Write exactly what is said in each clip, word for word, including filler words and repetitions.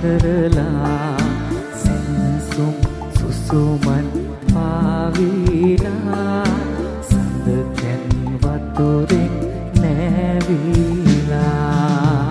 කරලා සෙනසුම් සුසුමන් පාවිලා සඳ කැන් වතුරෙන් නැවිලා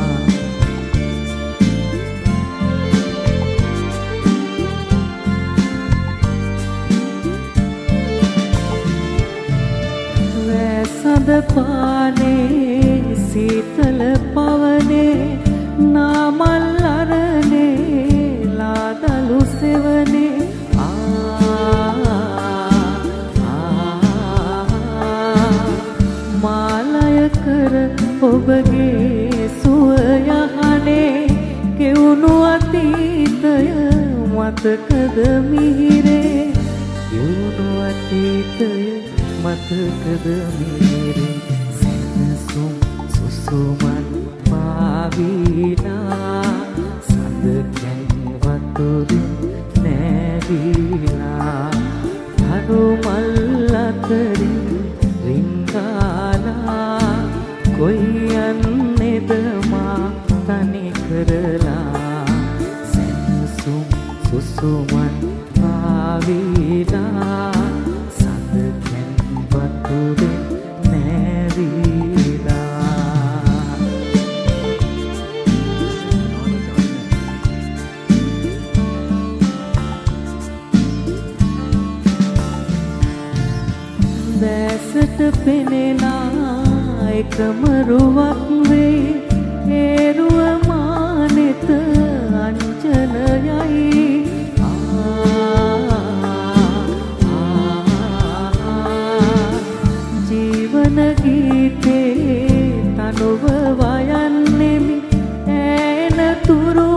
වැසඳ පානේ සීතල පවනේ නාමල් අරනේ ලාදලු සෙවනේ මාලය කර ඔබගේ සුවයහනේ කෙවුණු අතීතය මතකද මිහිරේ කෙවුණු අතීතය මතකද මිහිරේ සෙනසුම් සුසුමන් පාවිලා සඳ කැන් වතුරින් නැවිලා තරු මල් අතරින් රිංගාලා කොයි යන්නේද මා තනි කරලා සෙනසුම් සුසුමන් පාවිලා සඳ කැන් වතුරින් නැවිලා දැසට පෙනෙනා එකම රුවක් වේ ඒරුව මානෙත අංජනයයි ජීවන ගීතේ තනුව වයන්නෙමි ඈන තුරු